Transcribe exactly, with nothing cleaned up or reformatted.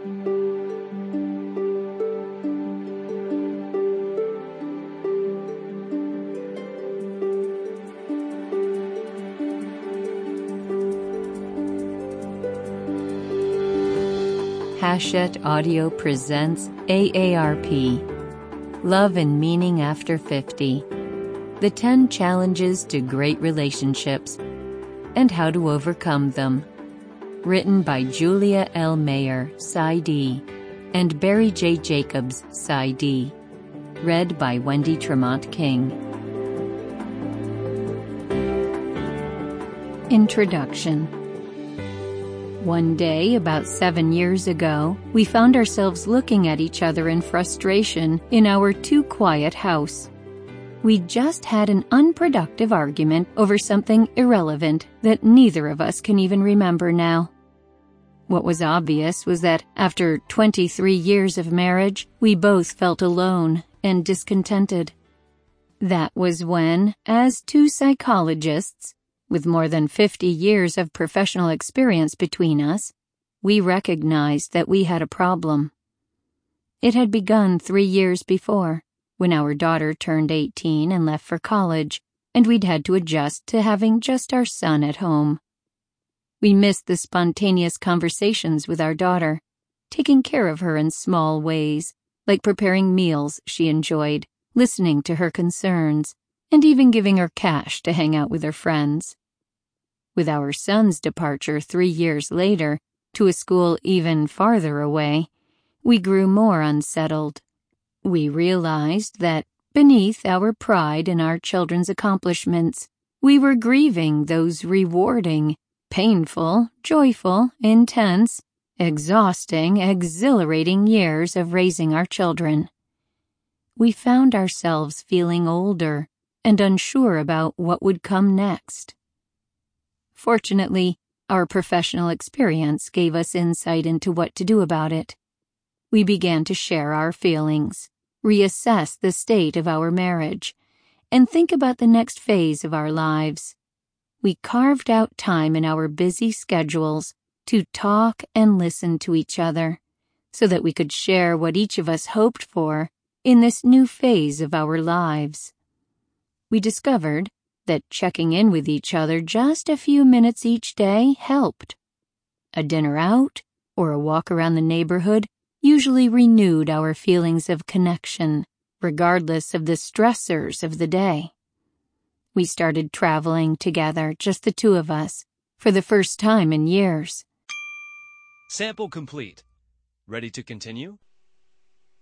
Hachette Audio presents A A R P, Love and Meaning After fifty, The ten Challenges to Great Relationships and How to Overcome Them. Written by Julia L. Mayer, PsyD, and Barry J. Jacobs, PsyD. Read by Wendy Tremont King. Introduction. One day, about seven years ago, we found ourselves looking at each other in frustration in our too-quiet house. We'd just had an unproductive argument over something irrelevant that neither of us can even remember now. What was obvious was that after twenty-three years of marriage, we both felt alone and discontented. That was when, as two psychologists, with more than fifty years of professional experience between us, we recognized that we had a problem. It had begun three years before, when our daughter turned eighteen and left for college, and we'd had to adjust to having just our son at home. We missed the spontaneous conversations with our daughter, taking care of her in small ways, like preparing meals she enjoyed, listening to her concerns, and even giving her cash to hang out with her friends. With our son's departure three years later to a school even farther away, we grew more unsettled. We realized that, beneath our pride in our children's accomplishments, we were grieving those rewarding, painful, joyful, intense, exhausting, exhilarating years of raising our children. We found ourselves feeling older and unsure about what would come next. Fortunately, our professional experience gave us insight into what to do about it. We began to share our feelings, reassess the state of our marriage, and think about the next phase of our lives. We carved out time in our busy schedules to talk and listen to each other, so that we could share what each of us hoped for in this new phase of our lives. We discovered that checking in with each other just a few minutes each day helped. A dinner out or a walk around the neighborhood usually renewed our feelings of connection, regardless of the stressors of the day. We started traveling together, just the two of us, for the first time in years. Sample complete. Ready to continue?